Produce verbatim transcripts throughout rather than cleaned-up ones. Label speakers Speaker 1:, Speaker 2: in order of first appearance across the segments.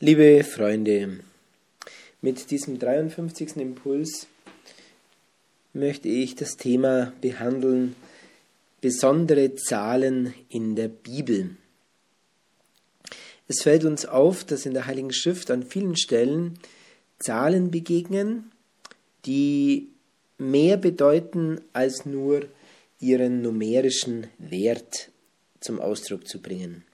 Speaker 1: Liebe Freunde, mit diesem dreiundfünfzigsten Impuls möchte ich das Thema behandeln, besondere Zahlen in der Bibel. Es fällt uns auf, dass in der Heiligen Schrift an vielen Stellen Zahlen begegnen, die mehr bedeuten, als nur ihren numerischen Wert zum Ausdruck zu bringen.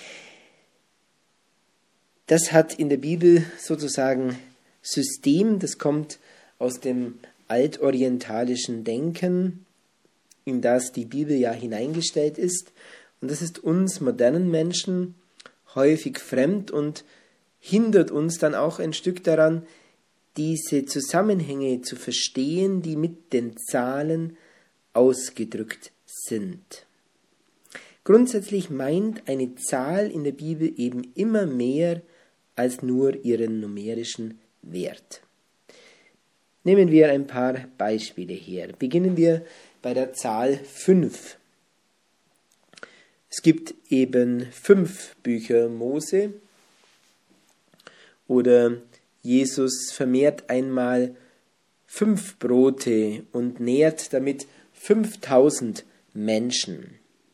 Speaker 1: Das hat in der Bibel sozusagen System, das kommt aus dem altorientalischen Denken, in das die Bibel ja hineingestellt ist. Und das ist uns modernen Menschen häufig fremd und hindert uns dann auch ein Stück daran, diese Zusammenhänge zu verstehen, die mit den Zahlen ausgedrückt sind. Grundsätzlich meint eine Zahl in der Bibel eben immer mehr als nur ihren numerischen Wert. Nehmen wir ein paar Beispiele her. Beginnen wir bei der Zahl fünf. Es gibt eben fünf Bücher Mose oder Jesus vermehrt einmal fünf Brote und nährt damit fünftausend Menschen.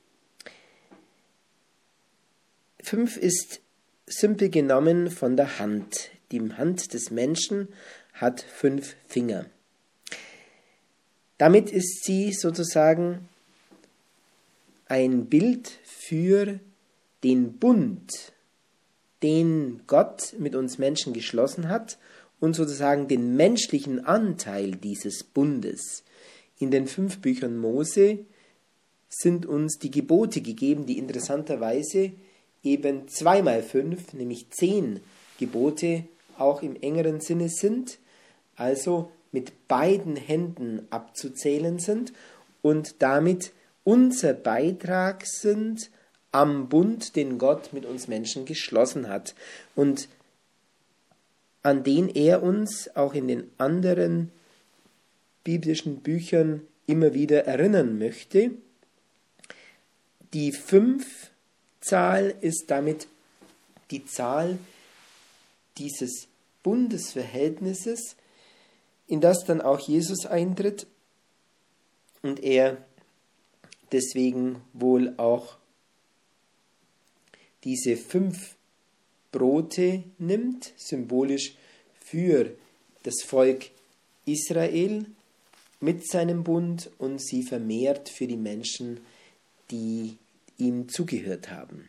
Speaker 1: Fünf ist simpel genommen von der Hand. Die Hand des Menschen hat fünf Finger. Damit ist sie sozusagen ein Bild für den Bund, den Gott mit uns Menschen geschlossen hat und sozusagen den menschlichen Anteil dieses Bundes. In den fünf Büchern Mose sind uns die Gebote gegeben, die interessanterweise eben zweimal fünf, nämlich zehn Gebote auch im engeren Sinne sind, also mit beiden Händen abzuzählen sind und damit unser Beitrag sind am Bund, den Gott mit uns Menschen geschlossen hat und an den er uns auch in den anderen biblischen Büchern immer wieder erinnern möchte. Die fünf Zahl ist damit die Zahl dieses Bundesverhältnisses, in das dann auch Jesus eintritt und er deswegen wohl auch diese fünf Brote nimmt, symbolisch für das Volk Israel mit seinem Bund und sie vermehrt für die Menschen, die ihm zugehört haben.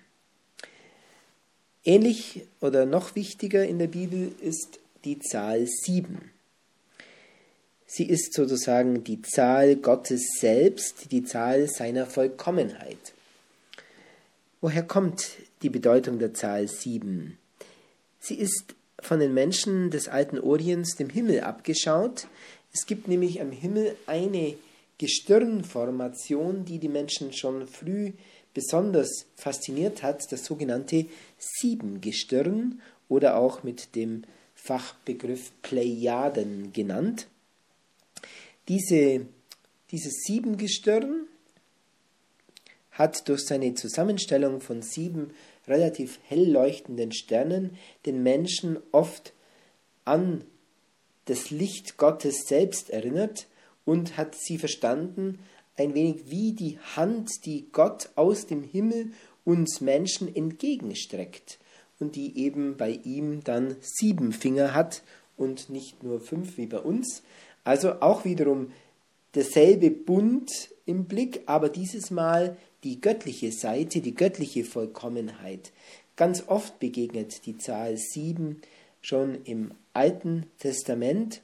Speaker 1: Ähnlich oder noch wichtiger in der Bibel ist die Zahl sieben. Sie ist sozusagen die Zahl Gottes selbst, die Zahl seiner Vollkommenheit. Woher kommt die Bedeutung der Zahl sieben? Sie ist von den Menschen des alten Orients dem Himmel abgeschaut. Es gibt nämlich am Himmel eine Gestirnformation, die die Menschen schon früh besonders fasziniert hat, das sogenannte Siebengestirn oder auch mit dem Fachbegriff Plejaden genannt. Diese, dieses Siebengestirn hat durch seine Zusammenstellung von sieben relativ hell leuchtenden Sternen den Menschen oft an das Licht Gottes selbst erinnert und hat sie verstanden, ein wenig wie die Hand, die Gott aus dem Himmel uns Menschen entgegenstreckt und die eben bei ihm dann sieben Finger hat und nicht nur fünf wie bei uns. Also auch wiederum derselbe Bund im Blick, aber dieses Mal die göttliche Seite, die göttliche Vollkommenheit. Ganz oft begegnet die Zahl sieben schon im Alten Testament.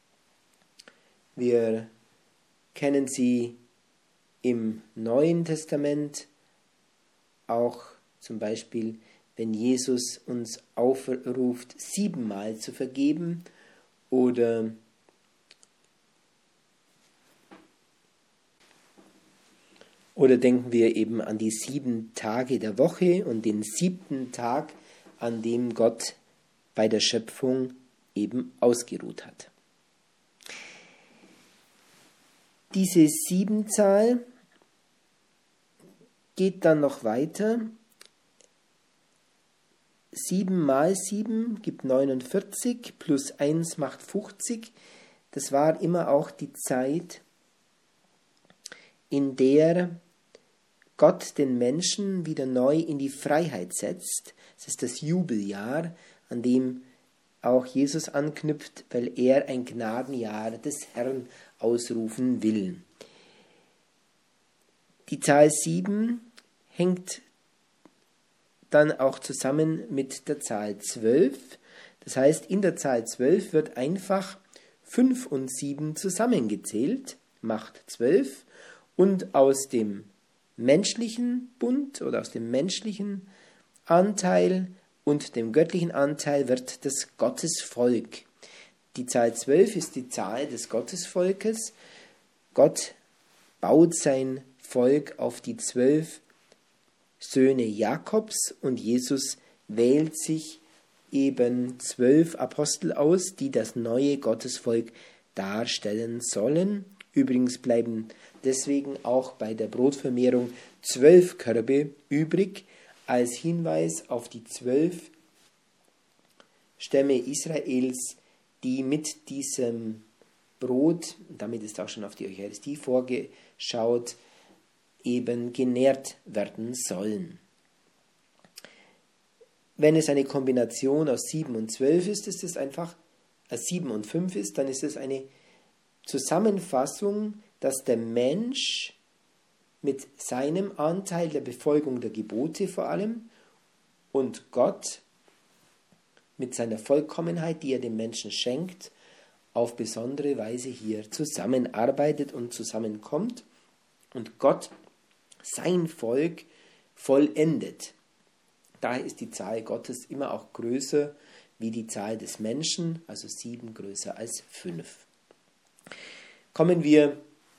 Speaker 1: Wir kennen sie im Neuen Testament, auch zum Beispiel, wenn Jesus uns aufruft, siebenmal zu vergeben, oder oder denken wir eben an die sieben Tage der Woche und den siebten Tag, an dem Gott bei der Schöpfung eben ausgeruht hat. Diese Siebenzahl geht dann noch weiter. sieben mal sieben gibt neunundvierzig, plus eins macht fünfzig. Das war immer auch die Zeit, in der Gott den Menschen wieder neu in die Freiheit setzt. Es ist das Jubeljahr, an dem auch Jesus anknüpft, weil er ein Gnadenjahr des Herrn ausrufen will. Die Zahl sieben hängt dann auch zusammen mit der Zahl zwölf. Das heißt, in der Zahl zwölf wird einfach fünf und sieben zusammengezählt, macht zwölf, und aus dem menschlichen Bund oder aus dem menschlichen Anteil und dem göttlichen Anteil wird das Gottesvolk. Die Zahl zwölf ist die Zahl des Gottesvolkes. Gott baut sein Volk auf die zwölf Söhne Jakobs und Jesus wählt sich eben zwölf Apostel aus, die das neue Gottesvolk darstellen sollen. Übrigens bleiben deswegen auch bei der Brotvermehrung zwölf Körbe übrig, als Hinweis auf die zwölf Stämme Israels, die mit diesem Brot, damit ist auch schon auf die Eucharistie vorgeschaut, eben genährt werden sollen. Wenn es eine Kombination aus sieben und zwölf ist, ist es einfach, als sieben und fünf ist, dann ist es eine Zusammenfassung, dass der Mensch mit seinem Anteil der Befolgung der Gebote vor allem und Gott mit seiner Vollkommenheit, die er dem Menschen schenkt, auf besondere Weise hier zusammenarbeitet und zusammenkommt und Gott sein Volk vollendet. Daher ist die Zahl Gottes immer auch größer wie die Zahl des Menschen, also sieben größer als fünf. Kommen wir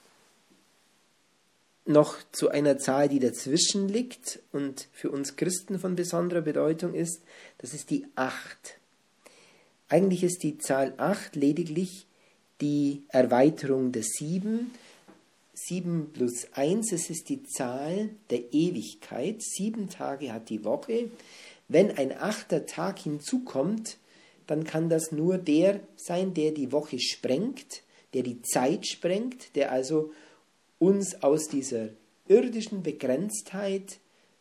Speaker 1: noch zu einer Zahl, die dazwischen liegt und für uns Christen von besonderer Bedeutung ist. Das ist die acht. Eigentlich ist die Zahl acht lediglich die Erweiterung der sieben. sieben plus eins, es ist die Zahl der Ewigkeit. Sieben Tage hat die Woche. Wenn ein achter Tag hinzukommt, dann kann das nur der sein, der die Woche sprengt, der die Zeit sprengt, der also uns aus dieser irdischen Begrenztheit,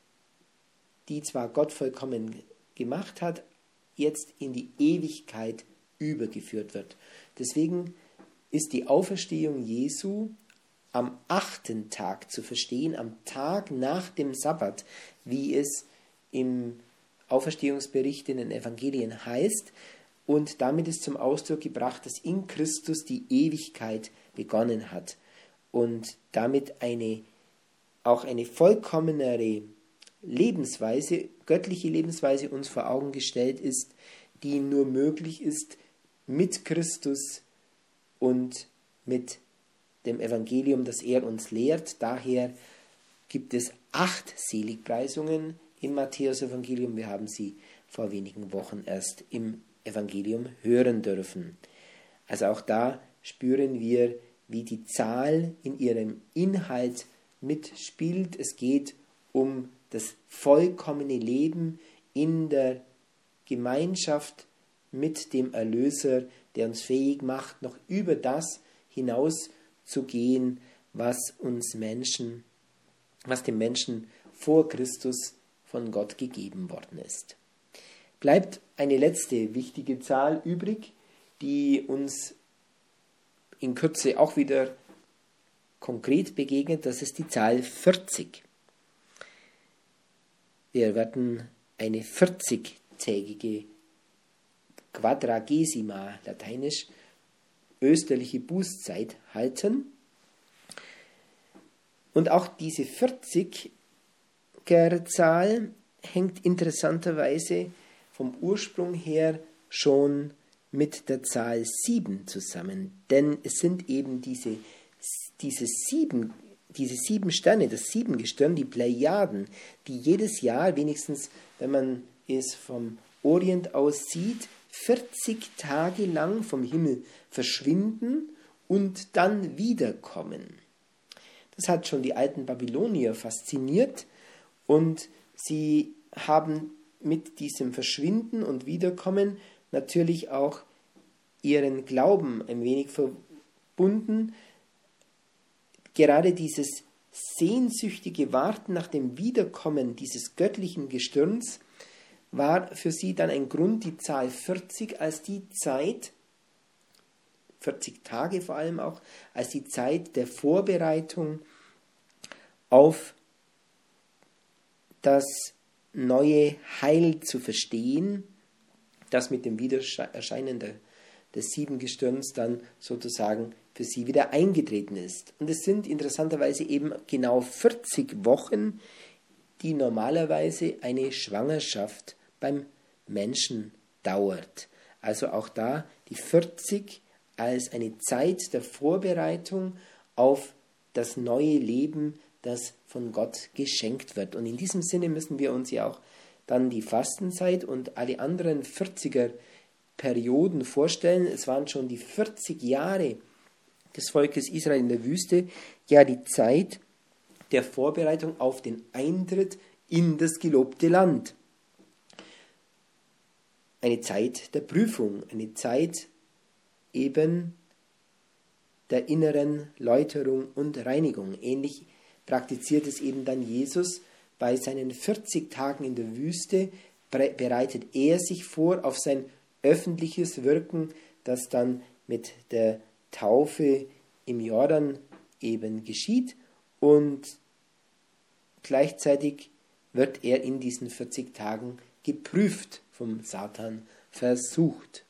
Speaker 1: die zwar Gott vollkommen gemacht hat, jetzt in die Ewigkeit übergeführt wird. Deswegen ist die Auferstehung Jesu am achten Tag zu verstehen, am Tag nach dem Sabbat, wie es im Auferstehungsbericht in den Evangelien heißt. Und damit ist zum Ausdruck gebracht, dass in Christus die Ewigkeit begonnen hat und damit eine, auch eine vollkommenere Lebensweise, göttliche Lebensweise uns vor Augen gestellt ist, die nur möglich ist mit Christus und mit dem Evangelium, das er uns lehrt. Daher gibt es acht Seligpreisungen im Matthäus-Evangelium. Wir haben sie vor wenigen Wochen erst im Evangelium hören dürfen. Also auch da spüren wir, wie die Zahl in ihrem Inhalt mitspielt. Es geht um das vollkommene Leben in der Gemeinschaft mit dem Erlöser, der uns fähig macht, noch über das hinaus zu gehen, was uns Menschen, was dem Menschen vor Christus von Gott gegeben worden ist. Bleibt eine letzte wichtige Zahl übrig, die uns in Kürze auch wieder konkret begegnet, das ist die Zahl vierzig. Wir werden eine vierzigtägige Quadragesima, lateinisch, österliche Bußzeit halten. Und auch diese vierziger-Zahl hängt interessanterweise vom Ursprung her schon mit der Zahl sieben zusammen. Denn es sind eben diese, diese, sieben, diese sieben Sterne, das Siebengestirn, die Plejaden, die jedes Jahr, wenigstens wenn man es vom Orient aus sieht, vierzig Tage lang vom Himmel verschwinden und dann wiederkommen. Das hat schon die alten Babylonier fasziniert und sie haben mit diesem Verschwinden und Wiederkommen natürlich auch ihren Glauben ein wenig verbunden. Gerade dieses sehnsüchtige Warten nach dem Wiederkommen dieses göttlichen Gestirns war für sie dann ein Grund, die Zahl vierzig als die Zeit, vierzig Tage vor allem auch, als die Zeit der Vorbereitung auf das neue Heil zu verstehen, das mit dem Wiedererscheinen der, des Siebengestirns dann sozusagen für sie wieder eingetreten ist. Und es sind interessanterweise eben genau vierzig Wochen, die normalerweise eine Schwangerschaft beim Menschen dauert. Also auch da die vierzig als eine Zeit der Vorbereitung auf das neue Leben, das von Gott geschenkt wird. Und in diesem Sinne müssen wir uns ja auch dann die Fastenzeit und alle anderen vierziger Perioden vorstellen. Es waren schon die vierzig Jahre des Volkes Israel in der Wüste, ja die Zeit der Vorbereitung auf den Eintritt in das gelobte Land. Eine Zeit der Prüfung, eine Zeit eben der inneren Läuterung und Reinigung. Ähnlich praktiziert es eben dann Jesus bei seinen vierzig Tagen in der Wüste, bereitet er sich vor auf sein öffentliches Wirken, das dann mit der Taufe im Jordan eben geschieht, und gleichzeitig wird er in diesen vierzig Tagen geprüft, vom Satan versucht.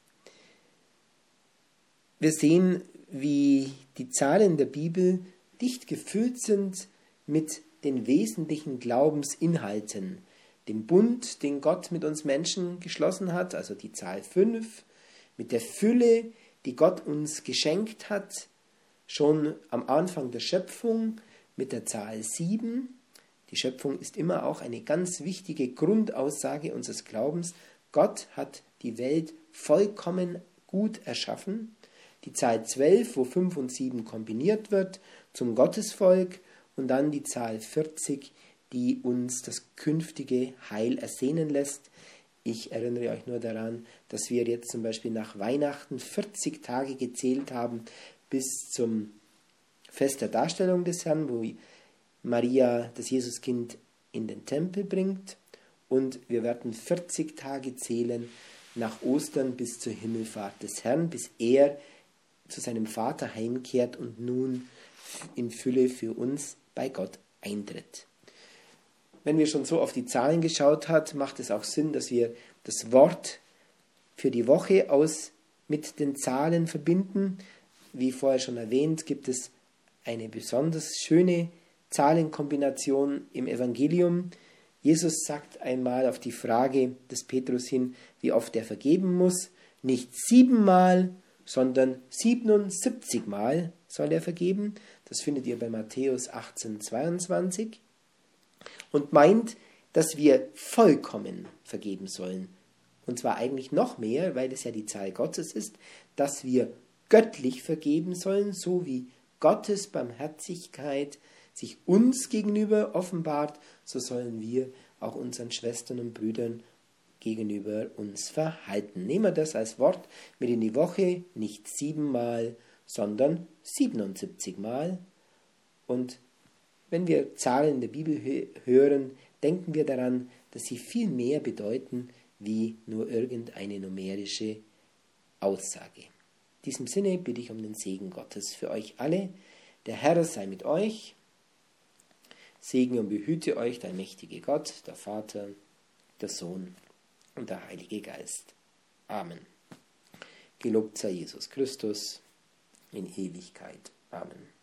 Speaker 1: Wir sehen, wie die Zahlen der Bibel dicht gefüllt sind mit den wesentlichen Glaubensinhalten, dem Bund, den Gott mit uns Menschen geschlossen hat, also die Zahl fünf, mit der Fülle, die Gott uns geschenkt hat, schon am Anfang der Schöpfung, mit der Zahl sieben. Die Schöpfung ist immer auch eine ganz wichtige Grundaussage unseres Glaubens. Gott hat die Welt vollkommen gut erschaffen. Die Zahl zwölf, wo fünf und sieben kombiniert wird, zum Gottesvolk, und dann die Zahl vierzig, die uns das künftige Heil ersehnen lässt. Ich erinnere euch nur daran, dass wir jetzt zum Beispiel nach Weihnachten vierzig Tage gezählt haben bis zum Fest der Darstellung des Herrn, wo Maria das Jesuskind in den Tempel bringt, und wir werden vierzig Tage zählen nach Ostern bis zur Himmelfahrt des Herrn, bis er zu seinem Vater heimkehrt und nun in Fülle für uns bei Gott eintritt. Wenn wir schon so auf die Zahlen geschaut haben, macht es auch Sinn, dass wir das Wort für die Woche aus mit den Zahlen verbinden. Wie vorher schon erwähnt, gibt es eine besonders schöne Zahlenkombination im Evangelium. Jesus sagt einmal auf die Frage des Petrus hin, wie oft er vergeben muss, nicht siebenmal, sondern siebenundsiebzig Mal soll er vergeben. Das findet ihr bei Matthäus achtzehn, zweiundzwanzig. Und meint, dass wir vollkommen vergeben sollen. Und zwar eigentlich noch mehr, weil es ja die Zahl Gottes ist, dass wir göttlich vergeben sollen, so wie Gottes Barmherzigkeit sich uns gegenüber offenbart, so sollen wir auch unseren Schwestern und Brüdern gegenüber uns verhalten. Nehmen wir das als Wort mit in die Woche, nicht siebenmal, sondern siebenundsiebzig Mal. Und wenn wir Zahlen der Bibel hören, denken wir daran, dass sie viel mehr bedeuten, wie nur irgendeine numerische Aussage. In diesem Sinne bitte ich um den Segen Gottes für euch alle. Der Herr sei mit euch. Segne und behüte euch der mächtige Gott, der Vater, der Sohn und der Heilige Geist. Amen. Gelobt sei Jesus Christus in Ewigkeit. Amen.